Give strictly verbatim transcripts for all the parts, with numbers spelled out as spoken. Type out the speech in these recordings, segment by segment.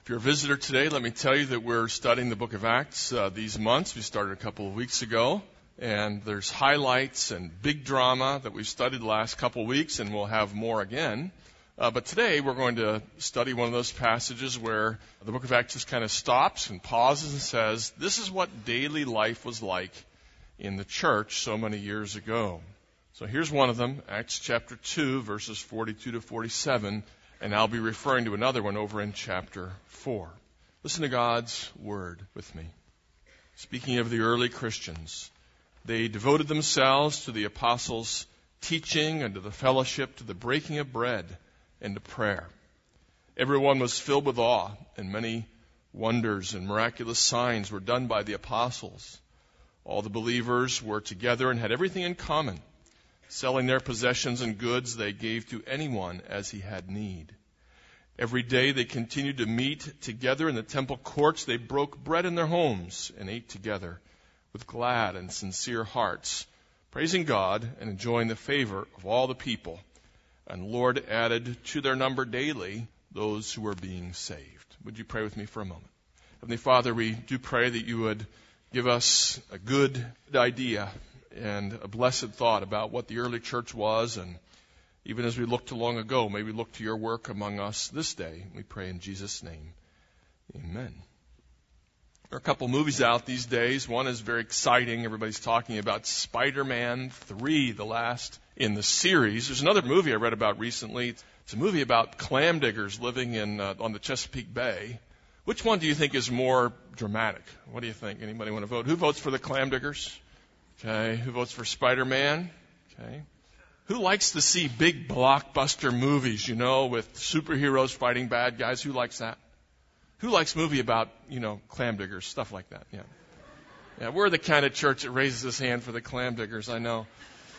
If you're a visitor today, let me tell you that we're studying the book of Acts uh, these months. We started a couple of weeks ago, and there's highlights and big drama that we've studied the last couple of weeks, and we'll have more again. Uh, but today we're going to study one of those passages where the book of Acts just kind of stops and pauses and says, this is what daily life was like in the church so many years ago. So here's one of them, Acts chapter two, verses forty-two to forty-seven. And I'll be referring to another one over in chapter four. Listen to God's word with me. Speaking of the early Christians, they devoted themselves to the apostles' teaching and to the fellowship, to the breaking of bread and to prayer. Everyone was filled with awe, and many wonders and miraculous signs were done by the apostles. All the believers were together and had everything in common. Selling their possessions and goods, they gave to anyone as he had need. Every day they continued to meet together in the temple courts. They broke bread in their homes and ate together with glad and sincere hearts, praising God and enjoying the favor of all the people. And the Lord added to their number daily those who were being saved. Would you pray with me for a moment? Heavenly Father, we do pray that you would give us a good idea and a blessed thought about what the early church was. And even as we look to long ago, may we look to your work among us this day. We pray in Jesus' name. Amen. There are a couple movies out these days. One is very exciting. Everybody's talking about Spider-Man three, the last in the series. There's another movie I read about recently. It's a movie about clam diggers living in uh, on the Chesapeake Bay. Which one do you think is more dramatic? What do you think? Anybody want to vote? Who votes for the clam diggers? Okay, who votes for Spider-Man? Okay. Who likes to see big blockbuster movies, you know, with superheroes fighting bad guys? Who likes that? Who likes movie about, you know, clam diggers, stuff like that? Yeah. Yeah, we're the kind of church that raises his hand for the clam diggers, I know.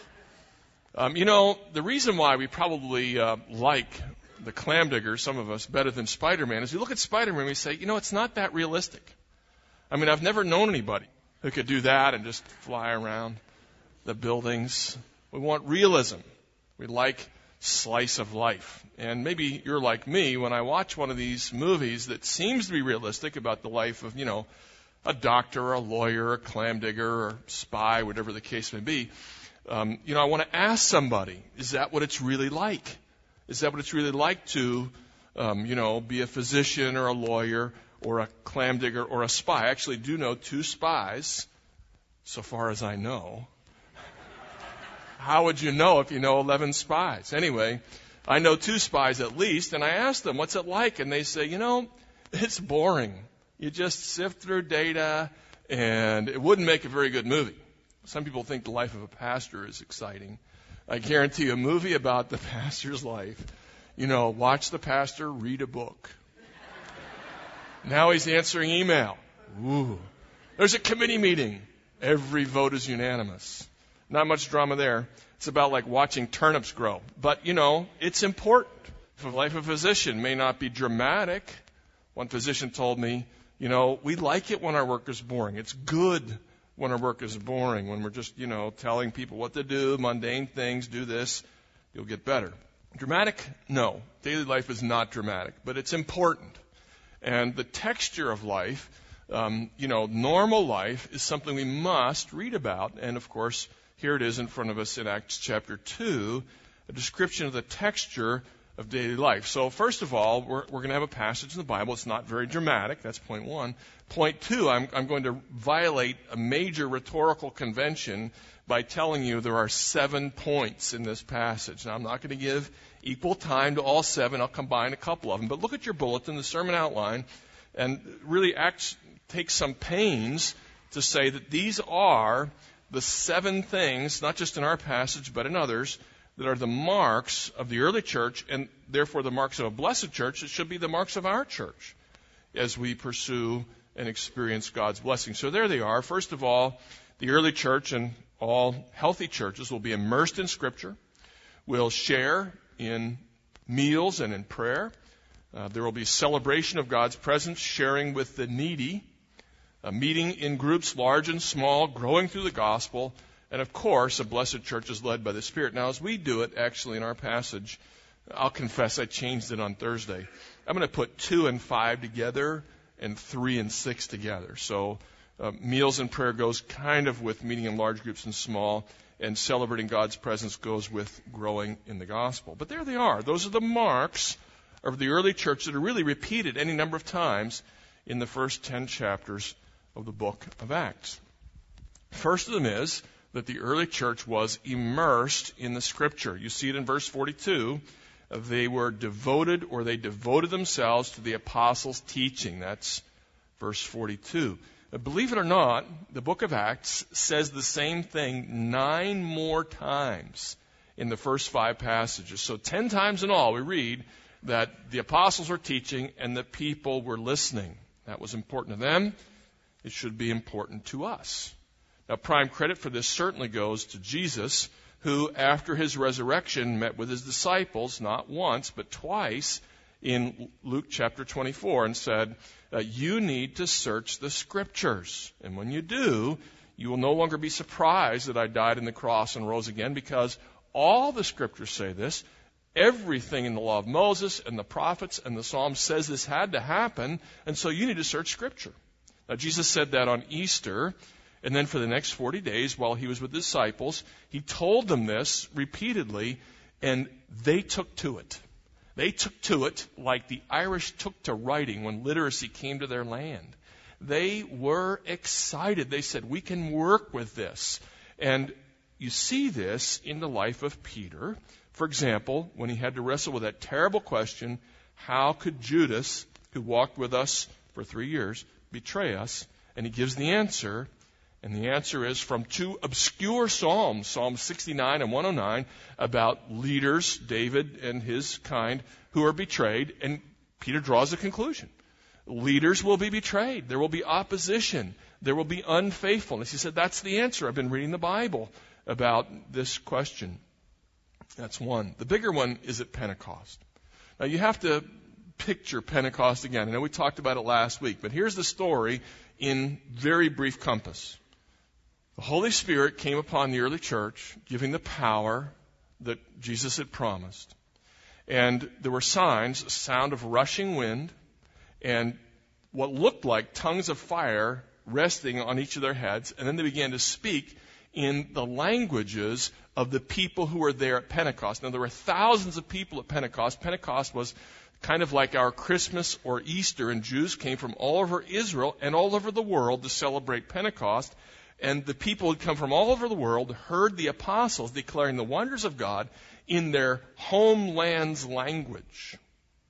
Um, you know, the reason why we probably uh, like the clam diggers, some of us, better than Spider-Man, is we look at Spider-Man and we say, you know, it's not that realistic. I mean, I've never known anybody who could do that and just fly around the buildings. We want realism. We like slice of life. And maybe you're like me when I watch one of these movies that seems to be realistic about the life of, you know, a doctor or a lawyer, a clam digger or spy, whatever the case may be. Um, you know, I want to ask somebody, is that what it's really like? Is that what it's really like to, um, you know, be a physician or a lawyer or a clam digger or a spy? I actually do know two spies, so far as I know. How would you know if you know eleven spies? Anyway, I know two spies at least, and I asked them, what's it like? And they say, you know, it's boring. You just sift through data, and it wouldn't make a very good movie. Some people think the life of a pastor is exciting. I guarantee you a movie about the pastor's life, you know, watch the pastor read a book. Now he's answering email. Ooh. There's a committee meeting. Every vote is unanimous. Not much drama there. It's about like watching turnips grow. But, you know, it's important. The life of a physician may not be dramatic. One physician told me, you know, we like it when our work is boring. It's good when our work is boring, when we're just, you know, telling people what to do, mundane things, do this, you'll get better. Dramatic? No. Daily life is not dramatic, but it's important. And the texture of life, um, you know, normal life is something we must read about. And, of course, here it is in front of us in Acts chapter two, a description of the texture of daily life. So, first of all, we're, we're going to have a passage in the Bible. It's not very dramatic. That's point one. Point two, I'm, I'm going to violate a major rhetorical convention by telling you there are seven points in this passage. Now, I'm not going to give equal time to all seven. I'll combine a couple of them. But look at your bulletin, the sermon outline, and really act, take some pains to say that these are the seven things, not just in our passage, but in others, that are the marks of the early church, and therefore the marks of a blessed church. It should be the marks of our church as we pursue and experience God's blessing. So there they are. First of all, the early church and all healthy churches will be immersed in Scripture, will share in meals and in prayer. Uh, there will be celebration of God's presence, sharing with the needy, a meeting in groups large and small, growing through the gospel, and of course, a blessed church is led by the Spirit. Now, as we do it, actually, in our passage, I'll confess I changed it on Thursday. I'm going to put two and five together and three and six together. So uh, meals and prayer goes kind of with meeting in large groups and small, and celebrating God's presence goes with growing in the gospel. But there they are. Those are the marks of the early church that are really repeated any number of times in the first ten chapters of the book of Acts. First of them is that the early church was immersed in the Scripture. You see it in verse forty-two. They were devoted, or they devoted themselves to the apostles' teaching. That's verse forty-two. But believe it or not, the book of Acts says the same thing nine more times in the first five passages. So ten times in all we read that the apostles were teaching and the people were listening. That was important to them. It should be important to us. Now, prime credit for this certainly goes to Jesus, who, after his resurrection, met with his disciples, not once, but twice, in Luke chapter twenty-four, and said, uh, you need to search the Scriptures. And when you do, you will no longer be surprised that I died on the cross and rose again, because all the Scriptures say this. Everything in the law of Moses and the prophets and the Psalms says this had to happen, and so you need to search Scripture. Now, Jesus said that on Easter. And then for the next forty days, while he was with the disciples, he told them this repeatedly, and they took to it. They took to it like the Irish took to writing when literacy came to their land. They were excited. They said, we can work with this. And you see this in the life of Peter. For example, when he had to wrestle with that terrible question, how could Judas, who walked with us for three years, betray us? And he gives the answer. And the answer is from two obscure Psalms, Psalm sixty-nine and one oh nine, about leaders, David and his kind, who are betrayed. And Peter draws a conclusion. Leaders will be betrayed. There will be opposition. There will be unfaithfulness. He said, that's the answer. I've been reading the Bible about this question. That's one. The bigger one is at Pentecost. Now, you have to picture Pentecost again. I know we talked about it last week, but here's the story in very brief compass. The Holy Spirit came upon the early church, giving the power that Jesus had promised. And there were signs, a sound of rushing wind, and what looked like tongues of fire resting on each of their heads. And then they began to speak in the languages of the people who were there at Pentecost. Now, there were thousands of people at Pentecost. Pentecost was kind of like our Christmas or Easter, and Jews came from all over Israel and all over the world to celebrate Pentecost. And the people who had come from all over the world heard the apostles declaring the wonders of God in their homeland's language.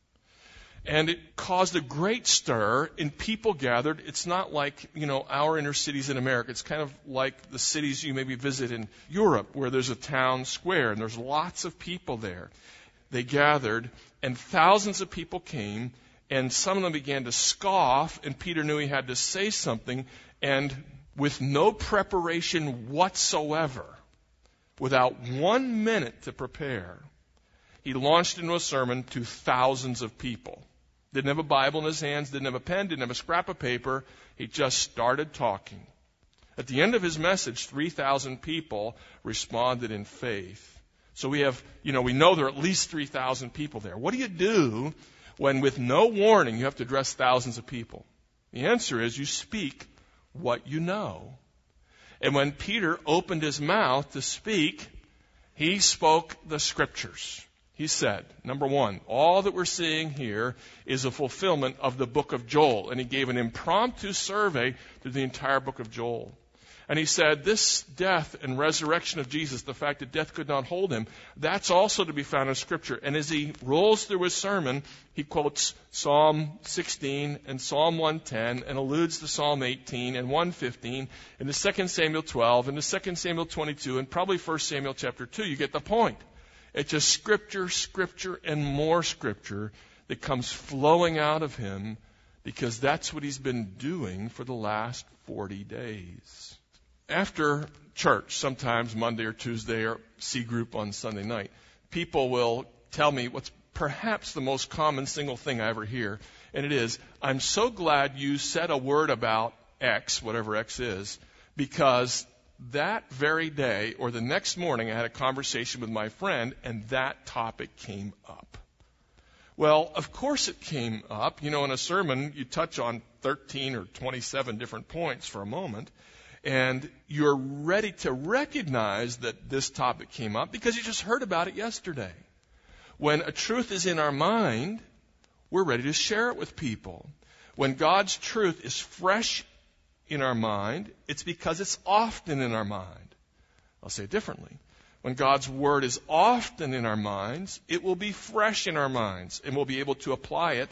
And it caused a great stir, and people gathered. It's not like, you know, our inner cities in America. It's kind of like the cities you maybe visit in Europe, where there's a town square, and there's lots of people there. They gathered, and thousands of people came, and some of them began to scoff, and Peter knew he had to say something, and with no preparation whatsoever, without one minute to prepare, he launched into a sermon to thousands of people. Didn't have a Bible in his hands, didn't have a pen, didn't have a scrap of paper. He just started talking. At the end of his message, three thousand people responded in faith. So we have, you know, we know there are at least three thousand people there. What do you do when with no warning you have to address thousands of people? The answer is you speak what you know. And when Peter opened his mouth to speak, he spoke the Scriptures. He said, number one, all that we're seeing here is a fulfillment of the book of Joel. And he gave an impromptu survey through the entire book of Joel. And he said, this death and resurrection of Jesus, the fact that death could not hold him, that's also to be found in Scripture. And as he rolls through his sermon, he quotes Psalm sixteen and Psalm one ten and alludes to Psalm eighteen and one fifteen and to Second Samuel twelve and to Second Samuel twenty-two and probably First Samuel chapter two. You get the point. It's just Scripture, Scripture, and more Scripture that comes flowing out of him, because that's what he's been doing for the last forty days. After church, sometimes Monday or Tuesday or C group on Sunday night, people will tell me what's perhaps the most common single thing I ever hear, and it is, I'm so glad you said a word about X, whatever X is, because that very day or the next morning I had a conversation with my friend and that topic came up. Well, of course it came up. You know, in a sermon, you touch on thirteen or twenty-seven different points for a moment, and you're ready to recognize that this topic came up because you just heard about it yesterday. When a truth is in our mind, we're ready to share it with people. When God's truth is fresh in our mind, it's because it's often in our mind. I'll say it differently. When God's Word is often in our minds, it will be fresh in our minds, and we'll be able to apply it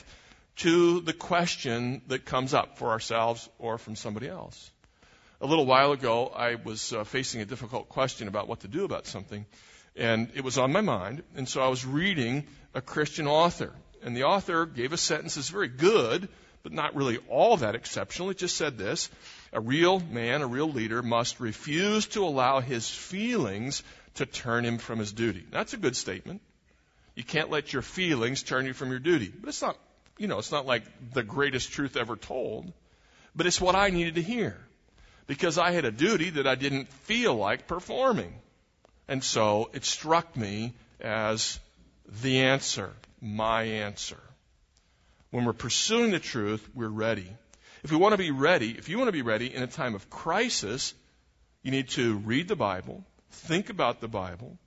to the question that comes up for ourselves or from somebody else. A little while ago, I was uh, facing a difficult question about what to do about something, and it was on my mind, and so I was reading a Christian author, and the author gave a sentence that's very good, but not really all that exceptional. It just said this: a real man, a real leader, must refuse to allow his feelings to turn him from his duty. That's a good statement. You can't let your feelings turn you from your duty. But it's not, you know, it's not like the greatest truth ever told. But it's what I needed to hear. Because I had a duty that I didn't feel like performing. And so it struck me as the answer, my answer. When we're pursuing the truth, we're ready. If we want to be ready, if you want to be ready in a time of crisis, you need to read the Bible, think about the Bible,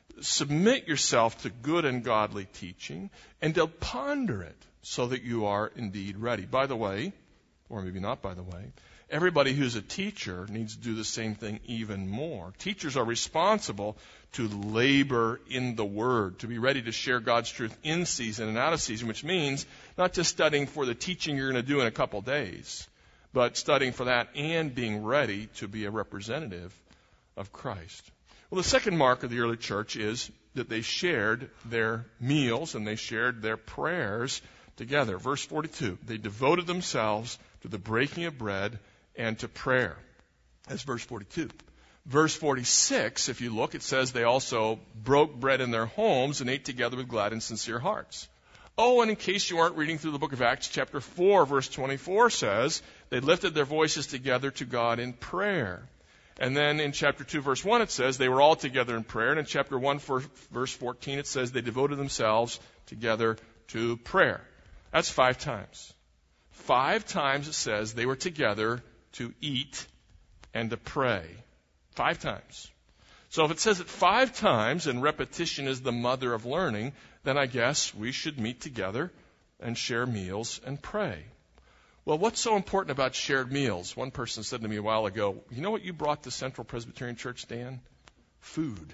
submit yourself to good and godly teaching, and to ponder it so that you are indeed ready. By the way, or maybe not by the way, everybody who's a teacher needs to do the same thing even more. Teachers are responsible to labor in the Word, to be ready to share God's truth in season and out of season, which means not just studying for the teaching you're going to do in a couple days, but studying for that and being ready to be a representative of Christ. Well, the second mark of the early church is that they shared their meals and they shared their prayers together. Verse forty-two, they devoted themselves to the breaking of bread and to prayer. That's verse forty-two. Verse forty-six, if you look, it says they also broke bread in their homes and ate together with glad and sincere hearts. Oh, and in case you aren't reading through the book of Acts, chapter four, verse twenty-four says, they lifted their voices together to God in prayer. And then in chapter two, verse one, it says they were all together in prayer. And in chapter one, verse fourteen, it says they devoted themselves together to prayer. That's five times. Five times it says they were together to eat and to pray. Five times. So if it says it five times and repetition is the mother of learning, then I guess we should meet together and share meals and pray. Well, what's so important about shared meals? One person said to me a while ago, you know what you brought to Central Presbyterian Church, Dan? Food.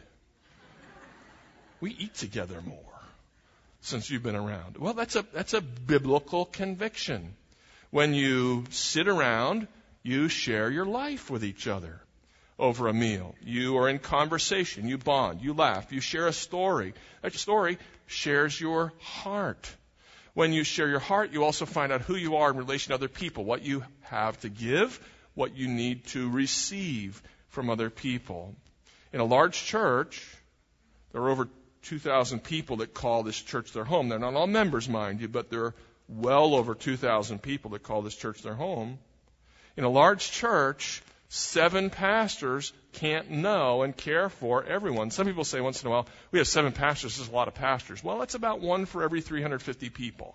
We eat together more since you've been around. Well, that's a, that's a biblical conviction. When you sit around, you share your life with each other over a meal. You are in conversation. You bond. You laugh. You share a story. That story shares your heart. When you share your heart, you also find out who you are in relation to other people, what you have to give, what you need to receive from other people. In a large church, there are over two thousand people that call this church their home. They're not all members, mind you, but there are well over two thousand people that call this church their home. In a large church, seven pastors can't know and care for everyone. Some people say once in a while, we have seven pastors, there's a lot of pastors. Well, that's about one for every three hundred fifty people.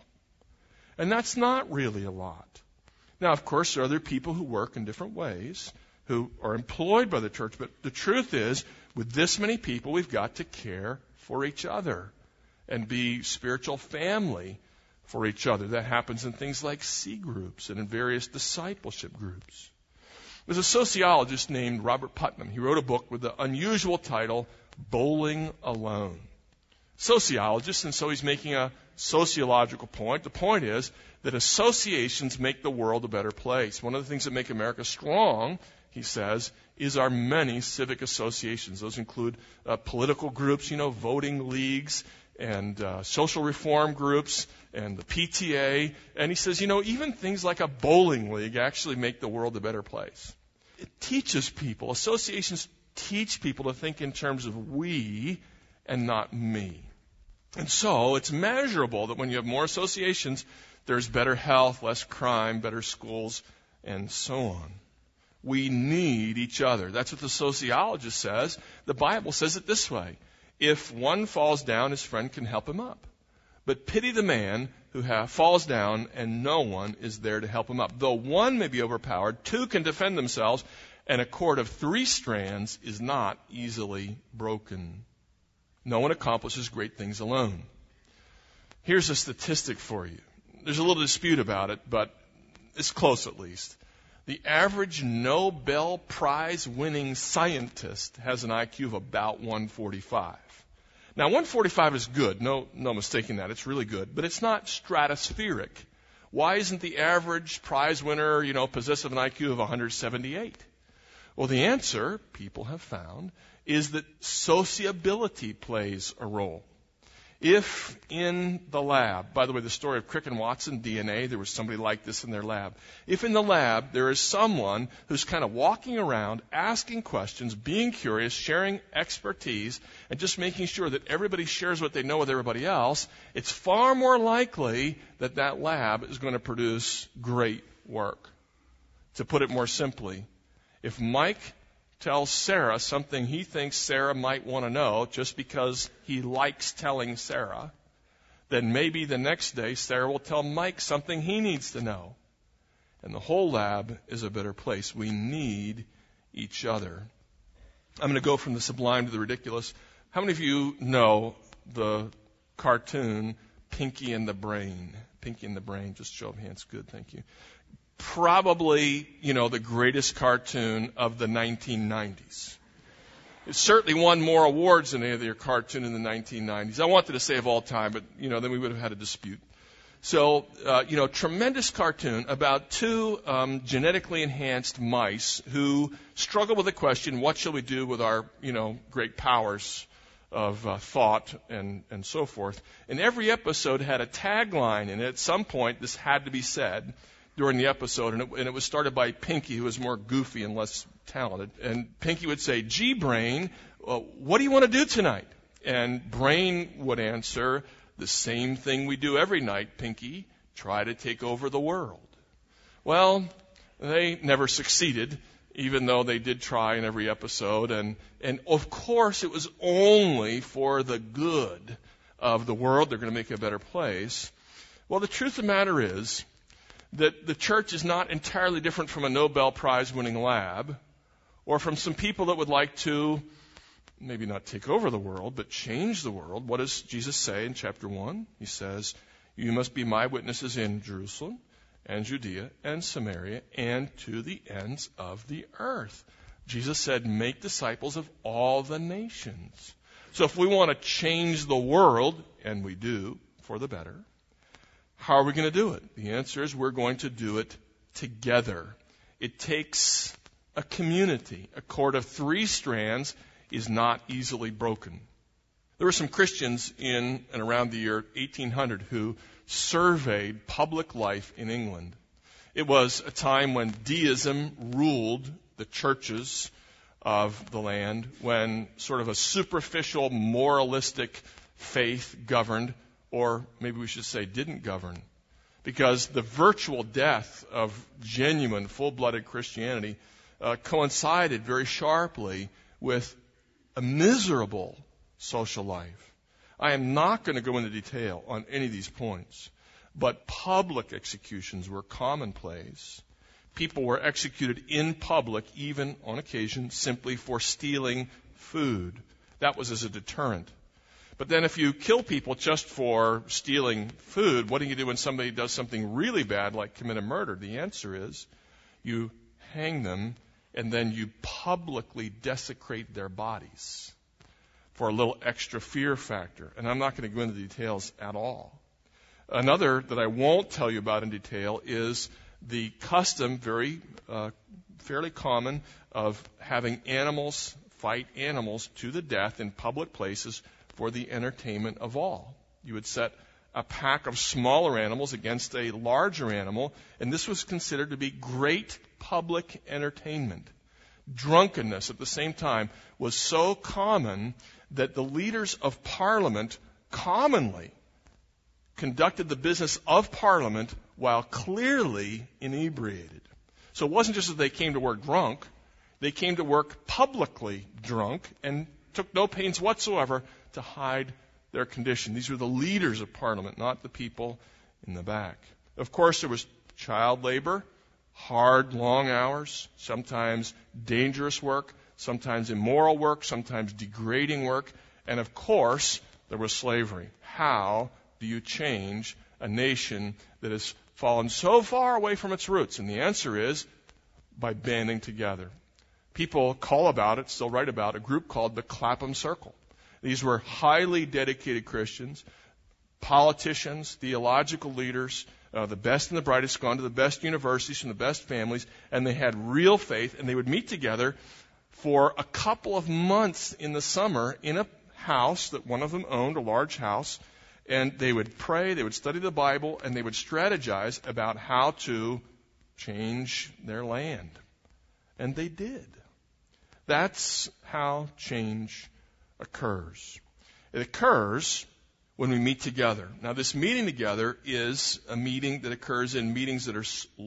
And that's not really a lot. Now, of course, there are other people who work in different ways, who are employed by the church, but the truth is, with this many people, we've got to care for each other and be spiritual family for each other. That happens in things like C groups and in various discipleship groups. There's a sociologist named Robert Putnam. He wrote a book with the unusual title, Bowling Alone. Sociologist, and so he's making a sociological point. The point is that associations make the world a better place. One of the things that make America strong, he says, is our many civic associations. Those include uh, political groups, you know, voting leagues, and uh, social reform groups, and the P T A. And he says, you know, even things like a bowling league actually make the world a better place. It teaches people, associations teach people to think in terms of we and not me. And so it's measurable that when you have more associations, there's better health, less crime, better schools, and so on. We need each other. That's what the sociologist says. The Bible says it this way. If one falls down, his friend can help him up. But pity the man who ha- falls down and no one is there to help him up. Though one may be overpowered, two can defend themselves, and a cord of three strands is not easily broken. No one accomplishes great things alone. Here's a statistic for you. There's a little dispute about it, but it's close at least. The average Nobel Prize winning scientist has an I Q of about one forty-five. Now, one forty-five is good. No, no mistaking that. It's really good. But it's not stratospheric. Why isn't the average prize winner, you know, possessive an I Q of one seventy-eight? Well, the answer, people have found, is that sociability plays a role. If in the lab, by the way, the story of Crick and Watson, D N A, there was somebody like this in their lab. If in the lab there is someone who's kind of walking around, asking questions, being curious, sharing expertise, and just making sure that everybody shares what they know with everybody else, it's far more likely that that lab is going to produce great work. To put it more simply, if Mike tells Sarah something he thinks Sarah might want to know just because he likes telling Sarah, then maybe the next day Sarah will tell Mike something he needs to know. And the whole lab is a better place. We need each other. I'm going to go from the sublime to the ridiculous. How many of you know the cartoon Pinky and the Brain? Pinky and the Brain, just show of hands. Good, thank you. Probably, you know, the greatest cartoon of the nineteen nineties. It certainly won more awards than any other cartoon in the nineteen nineties. I wanted to say of all time, but, you know, then we would have had a dispute. So, uh, you know, tremendous cartoon about two um, genetically enhanced mice who struggle with the question, what shall we do with our, you know, great powers of uh, thought and, and so forth. And every episode had a tagline, and at some point this had to be said during the episode, and it, and it was started by Pinky, who was more goofy and less talented. And Pinky would say, gee, Brain, uh, what do you want to do tonight? And Brain would answer, the same thing we do every night, Pinky, try to take over the world. Well, they never succeeded, even though they did try in every episode. And, and of course, it was only for the good of the world. They're going to make it a better place. Well, the truth of the matter is, that the church is not entirely different from a Nobel Prize winning lab or from some people that would like to maybe not take over the world, but change the world. What does Jesus say in chapter one? He says, you must be my witnesses in Jerusalem and Judea and Samaria and to the ends of the earth. Jesus said, make disciples of all the nations. So if we want to change the world, and we do, for the better, how are we going to do it? The answer is we're going to do it together. It takes a community. A cord of three strands is not easily broken. There were some Christians in and around the year eighteen hundred who surveyed public life in England. It was a time when deism ruled the churches of the land, when sort of a superficial moralistic faith governed, or maybe we should say didn't govern, because the virtual death of genuine, full-blooded Christianity uh, coincided very sharply with a miserable social life. I am not going to go into detail on any of these points, but public executions were commonplace. People were executed in public, even on occasion, simply for stealing food. That was as a deterrent. But then if you kill people just for stealing food, what do you do when somebody does something really bad, like commit a murder? The answer is you hang them, and then you publicly desecrate their bodies for a little extra fear factor. And I'm not going to go into the details at all. Another that I won't tell you about in detail is the custom, very uh, fairly common, of having animals fight animals to the death in public places for the entertainment of all. You would set a pack of smaller animals against a larger animal, and this was considered to be great public entertainment. Drunkenness at the same time was so common that the leaders of Parliament commonly conducted the business of Parliament while clearly inebriated. So it wasn't just that they came to work drunk, they came to work publicly drunk and took no pains whatsoever to hide their condition. These were the leaders of Parliament, not the people in the back. Of course, there was child labor, hard, long hours, sometimes dangerous work, sometimes immoral work, sometimes degrading work, and of course, there was slavery. How do you change a nation that has fallen so far away from its roots? And the answer is by banding together. People call about it, still write about, a group called the Clapham Circle. These were highly dedicated Christians, politicians, theological leaders, uh, the best and the brightest, gone to the best universities from the best families, and they had real faith, and they would meet together for a couple of months in the summer in a house that one of them owned, a large house, and they would pray, they would study the Bible, and they would strategize about how to change their land. And they did. That's how change occurs. It occurs when we meet together. Now, this meeting together is a meeting that occurs in meetings that are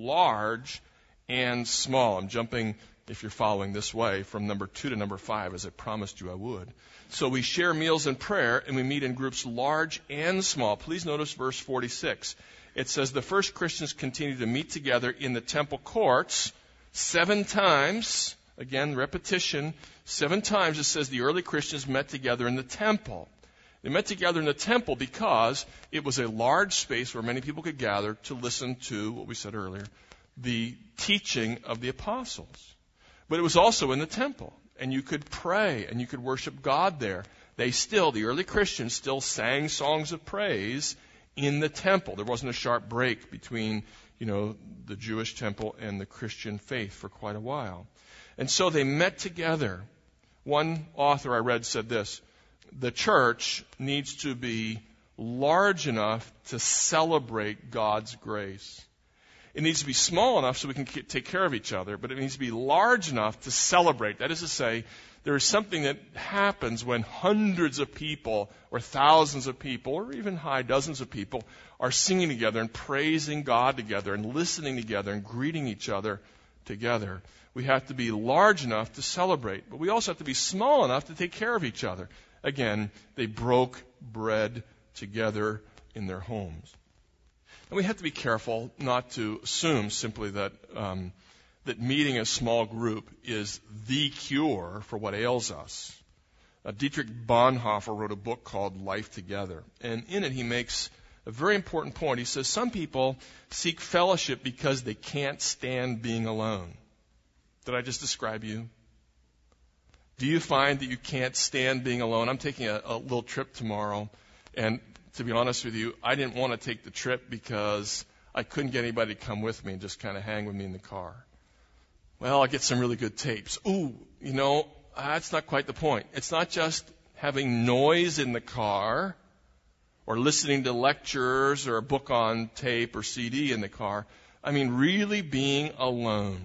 large and small. I'm jumping, if you're following this way, from number two to number five, as I promised you I would. So we share meals and prayer, and we meet in groups large and small. Please notice verse forty-six. It says, the first Christians continued to meet together in the temple courts seven times. Again, repetition. Seven times it says the early Christians met together in the temple. They met together in the temple because it was a large space where many people could gather to listen to, what we said earlier, the teaching of the apostles. But it was also in the temple. And you could pray and you could worship God there. They still, the early Christians still sang songs of praise in the temple. There wasn't a sharp break between, you know, the Jewish temple and the Christian faith for quite a while. And so they met together. One author I read said this: the church needs to be large enough to celebrate God's grace. It needs to be small enough so we can take care of each other, but it needs to be large enough to celebrate. That is to say, there is something that happens when hundreds of people or thousands of people or even high dozens of people are singing together and praising God together and listening together and greeting each other together. We have to be large enough to celebrate, but we also have to be small enough to take care of each other. Again, they broke bread together in their homes. And we have to be careful not to assume simply that um, that meeting a small group is the cure for what ails us. Uh, Dietrich Bonhoeffer wrote a book called Life Together, and in it he makes a very important point. He says some people seek fellowship because they can't stand being alone. Did I just describe you? Do you find that you can't stand being alone? I'm taking a, a little trip tomorrow, and to be honest with you, I didn't want to take the trip because I couldn't get anybody to come with me and just kind of hang with me in the car. Well, I'll get some really good tapes. Ooh, you know, that's not quite the point. It's not just having noise in the car or listening to lectures or a book on tape or C D in the car. I mean, really being alone.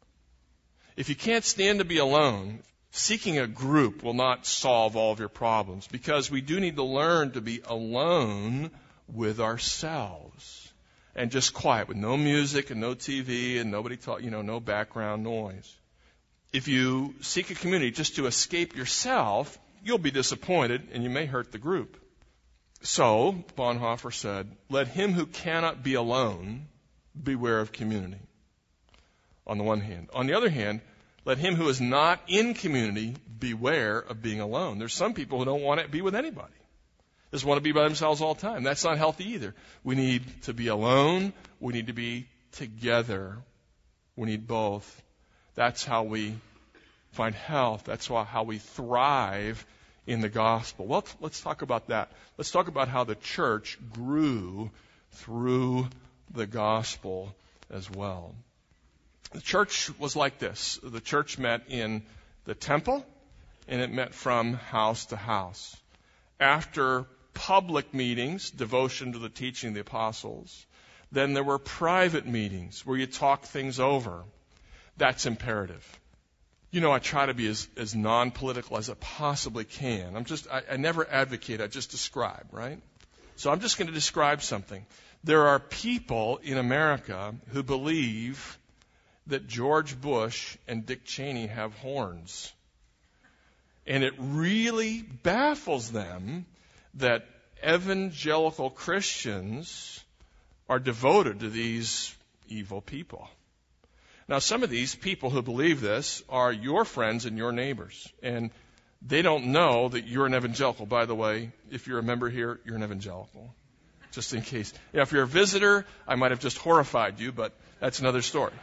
If you can't stand to be alone, seeking a group will not solve all of your problems, because we do need to learn to be alone with ourselves and just quiet, with no music and no T V and nobody talk, you know, no background noise. If you seek a community just to escape yourself, you'll be disappointed and you may hurt the group. So, Bonhoeffer said, let him who cannot be alone beware of community, on the one hand. On the other hand, let him who is not in community beware of being alone. There's some people who don't want to be with anybody. They just want to be by themselves all the time. That's not healthy either. We need to be alone. We need to be together. We need both. That's how we find health. That's how we thrive in the gospel. Well, let's talk about that. Let's talk about how the church grew through the gospel as well. The church was like this. The church met in the temple, and it met from house to house. After public meetings, devotion to the teaching of the apostles, then there were private meetings where you talk things over. That's imperative. You know, I try to be as, as non-political as I possibly can. I'm just, I, I never advocate, I just describe, right? So I'm just going to describe something. There are people in America who believe that George Bush and Dick Cheney have horns. And it really baffles them that evangelical Christians are devoted to these evil people. Now, some of these people who believe this are your friends and your neighbors, and they don't know that you're an evangelical. By the way, if you're a member here, you're an evangelical, just in case. Yeah, if you're a visitor, I might have just horrified you, but that's another story.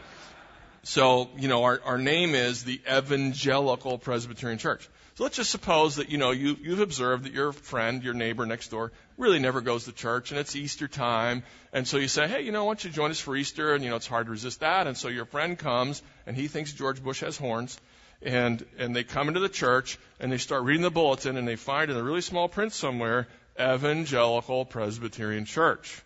So, you know, our, our name is the Evangelical Presbyterian Church. So let's just suppose that, you know, you, you've observed that your friend, your neighbor next door, really never goes to church, and it's Easter time. And so you say, hey, you know, why don't you join us for Easter? And, you know, it's hard to resist that. And so your friend comes, and he thinks George Bush has horns. And, and they come into the church, and they start reading the bulletin, and they find in a really small print somewhere, Evangelical Presbyterian Church.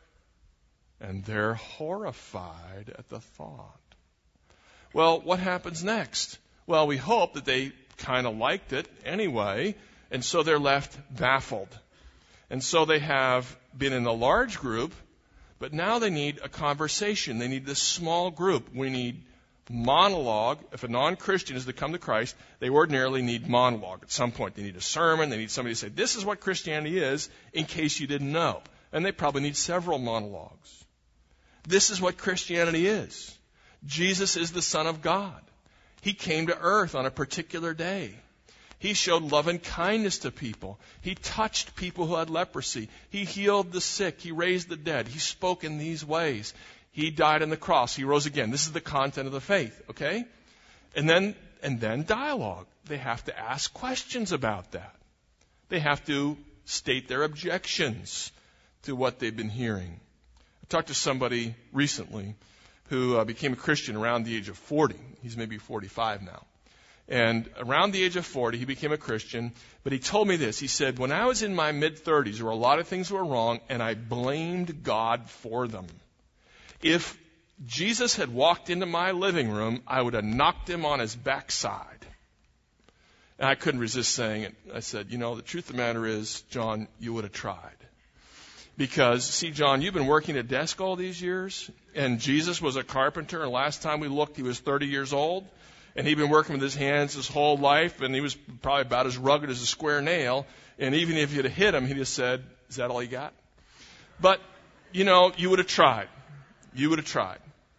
And they're horrified at the thought. Well, what happens next? Well, we hope that they kind of liked it anyway, and so they're left baffled. And so they have been in a large group, but now they need a conversation. They need this small group. We need monologue. If a non-Christian is to come to Christ, they ordinarily need monologue. At some point, they need a sermon. They need somebody to say, this is what Christianity is, in case you didn't know. And they probably need several monologues. This is what Christianity is. Jesus is the Son of God. He came to earth on a particular day. He showed love and kindness to people. He touched people who had leprosy. He healed the sick. He raised the dead. He spoke in these ways. He died on the cross. He rose again. This is the content of the faith, okay? And then, and then dialogue. They have to ask questions about that. They have to state their objections to what they've been hearing. I talked to somebody recently who uh, became a Christian around the age of forty. He's maybe forty-five now. And around the age of forty, he became a Christian. But he told me this. He said, when I was in my mid-thirties, there were a lot of things that were wrong, and I blamed God for them. If Jesus had walked into my living room, I would have knocked him on his backside. And I couldn't resist saying it. I said, you know, the truth of the matter is, John, you would have tried. Because, see, John, you've been working at a desk all these years, and Jesus was a carpenter, and last time we looked, he was thirty years old, and he'd been working with his hands his whole life, and he was probably about as rugged as a square nail, and even if you'd have hit him, he'd have said, is that all you got? But, you know, you would have tried. You would have tried.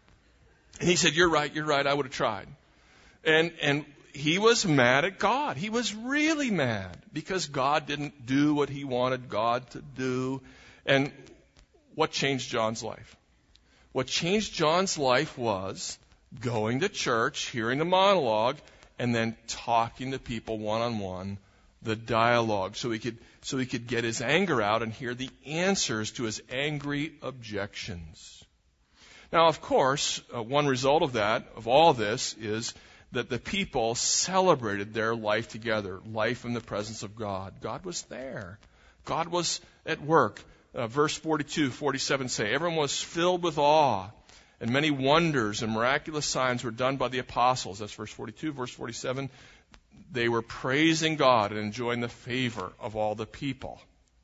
And he said, you're right, you're right, I would have tried. And, and he was mad at God. He was really mad because God didn't do what he wanted God to do. And what changed John's life? What changed John's life was going to church, hearing the monologue, and then talking to people one-on-one, the dialogue, so he could, so he could get his anger out and hear the answers to his angry objections. Now, of course, uh, one result of that, of all this, is that the people celebrated their life together, life in the presence of God. God was there. God was at work. Uh, verse forty-two, forty-seven say, everyone was filled with awe, and many wonders and miraculous signs were done by the apostles. That's verse forty-two. Verse forty-seven, they were praising God and enjoying the favor of all the people.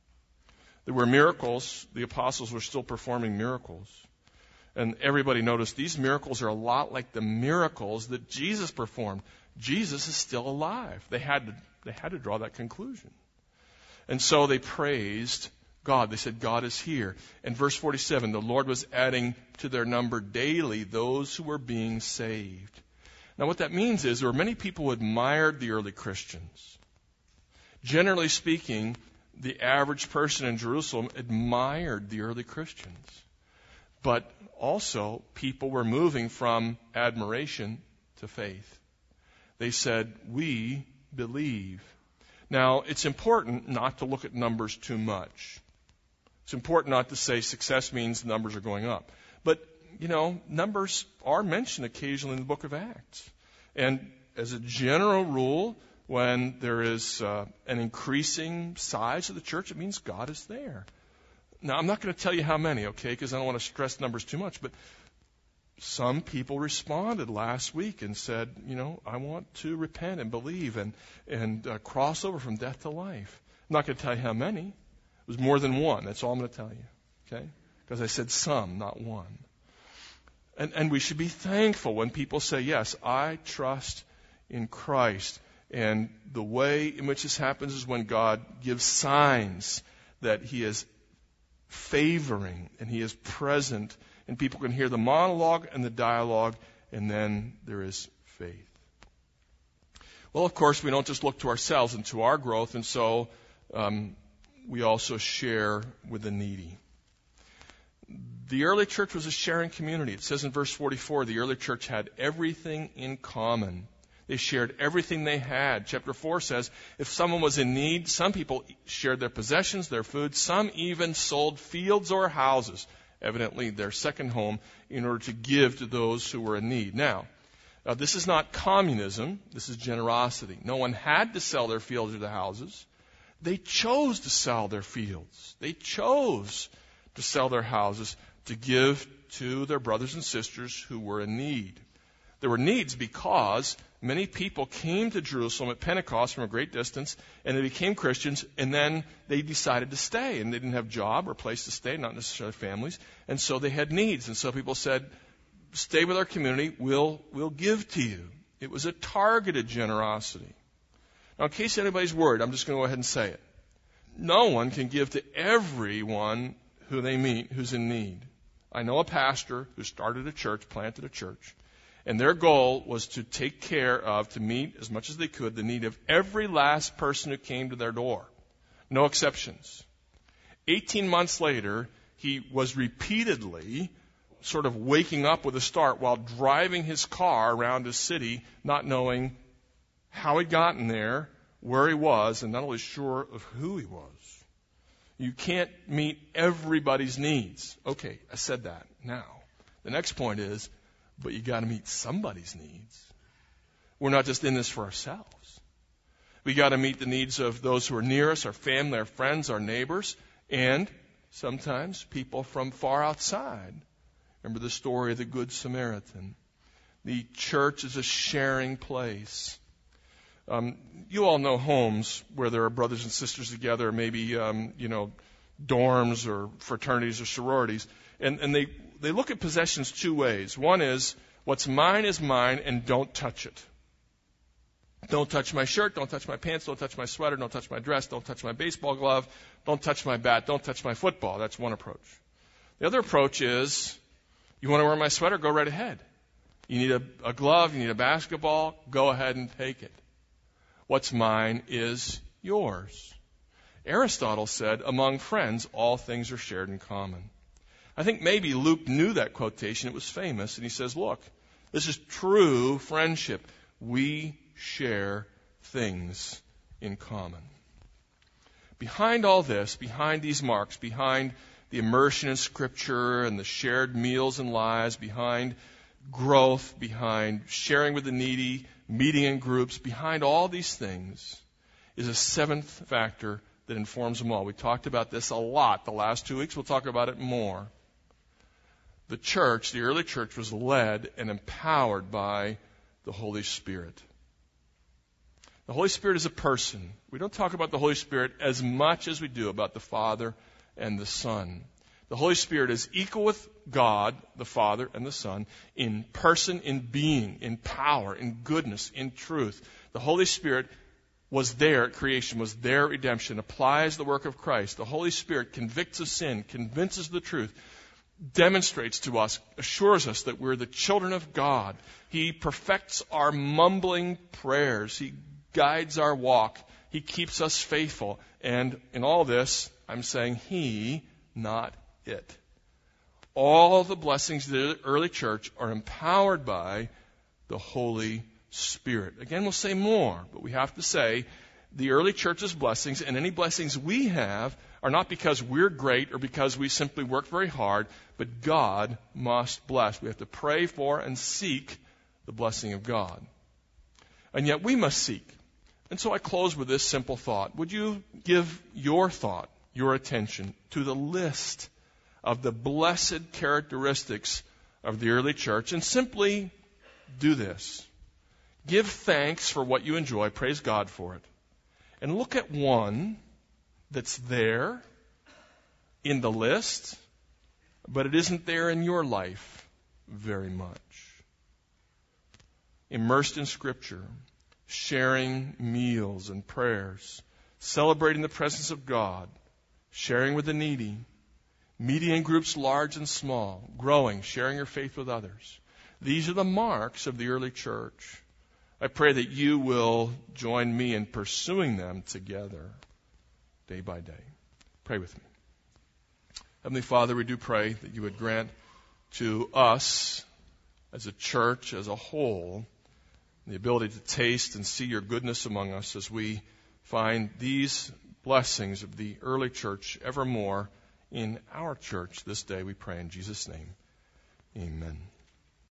There were miracles. The apostles were still performing miracles. And everybody noticed these miracles are a lot like the miracles that Jesus performed. Jesus is still alive. They had to, they had to draw that conclusion. And so they praised God. They said, God is here. And verse forty-seven, the Lord was adding to their number daily those who were being saved. Now what that means is there were many people who admired the early Christians. Generally speaking, the average person in Jerusalem admired the early Christians. But also, people were moving from admiration to faith. They said, we believe. Now, it's important not to look at numbers too much. It's important not to say success means numbers are going up. But, you know, numbers are mentioned occasionally in the book of Acts. And as a general rule, when there is uh, an increasing size of the church, it means God is there. Now, I'm not going to tell you how many, okay, because I don't want to stress numbers too much, but some people responded last week and said, you know, I want to repent and believe and, and uh, cross over from death to life. I'm not going to tell you how many. It was more than one. That's all I'm going to tell you, okay, because I said some, not one. And, and we should be thankful when people say, yes, I trust in Christ. And the way in which this happens is when God gives signs that he is favoring and he is present, and people can hear the monologue and the dialogue, and then there is faith. Well, of course, we don't just look to ourselves and to our growth, and so um, we also share with the needy. The early church was a sharing community. It says in verse forty-four, the early church had everything in common. They shared everything they had. Chapter four says, if someone was in need, some people shared their possessions, their food. Some even sold fields or houses, evidently their second home, in order to give to those who were in need. Now, uh, this is not communism. This is generosity. No one had to sell their fields or their houses. They chose to sell their fields. They chose to sell their houses to give to their brothers and sisters who were in need. There were needs because many people came to Jerusalem at Pentecost from a great distance, and they became Christians, and then they decided to stay, and they didn't have a job or place to stay, not necessarily families, and so they had needs. And so people said, stay with our community, we'll, we'll give to you. It was a targeted generosity. Now, in case anybody's worried, I'm just going to go ahead and say it. No one can give to everyone who they meet who's in need. I know a pastor who started a church, planted a church, and their goal was to take care of, to meet as much as they could, the need of every last person who came to their door. No exceptions. Eighteen months later, he was repeatedly sort of waking up with a start while driving his car around his city, not knowing how he'd gotten there, where he was, and not only sure of who he was. You can't meet everybody's needs. Okay, I said that. Now, the next point is, but you got to meet somebody's needs. We're not just in this for ourselves. We got to meet the needs of those who are near us, our family, our friends, our neighbors, and sometimes people from far outside. Remember the story of the Good Samaritan. The church is a sharing place. Um, you all know homes where there are brothers and sisters together, maybe, um, you know, dorms or fraternities or sororities, and, and they, they look at possessions two ways. One is, what's mine is mine, and don't touch it. Don't touch my shirt, don't touch my pants, don't touch my sweater, don't touch my dress, don't touch my baseball glove, don't touch my bat, don't touch my football. That's one approach. The other approach is, you want to wear my sweater? Go right ahead. You need a, a glove, you need a basketball, go ahead and take it. What's mine is yours. Aristotle said, among friends, all things are shared in common. I think maybe Luke knew that quotation. It was famous. And he says, look, this is true friendship. We share things in common. Behind all this, behind these marks, behind the immersion in Scripture and the shared meals and lives, behind growth, behind sharing with the needy, meeting in groups, behind all these things is a seventh factor that informs them all. We talked about this a lot the last two weeks. We'll talk about it more. The church, the early church, was led and empowered by the Holy Spirit. The Holy Spirit is a person. We don't talk about the Holy Spirit as much as we do about the Father and the Son. The Holy Spirit is equal with God, the Father and the Son, in person, in being, in power, in goodness, in truth. The Holy Spirit was there at creation, was there at redemption, applies the work of Christ. The Holy Spirit convicts of sin, convinces the truth, demonstrates to us, assures us that we're the children of God. He perfects our mumbling prayers. He guides our walk. He keeps us faithful. And in all this, I'm saying He, not it. All the blessings of the early church are empowered by the Holy Spirit. Again, we'll say more, but we have to say the early church's blessings and any blessings we have are not because we're great or because we simply work very hard, but God must bless. We have to pray for and seek the blessing of God. And yet we must seek. And so I close with this simple thought. Would you give your thought, your attention to the list of the blessed characteristics of the early church and simply do this. Give thanks for what you enjoy. Praise God for it. And look at one that's there in the list, but it isn't there in your life very much. Immersed in Scripture, sharing meals and prayers, celebrating the presence of God, sharing with the needy, meeting in groups large and small, growing, sharing your faith with others. These are the marks of the early church. I pray that you will join me in pursuing them together, day by day. Pray with me. Heavenly Father, we do pray that you would grant to us, as a church, as a whole, the ability to taste and see your goodness among us as we find these blessings of the early church evermore in our church this day, we pray in Jesus' name. Amen.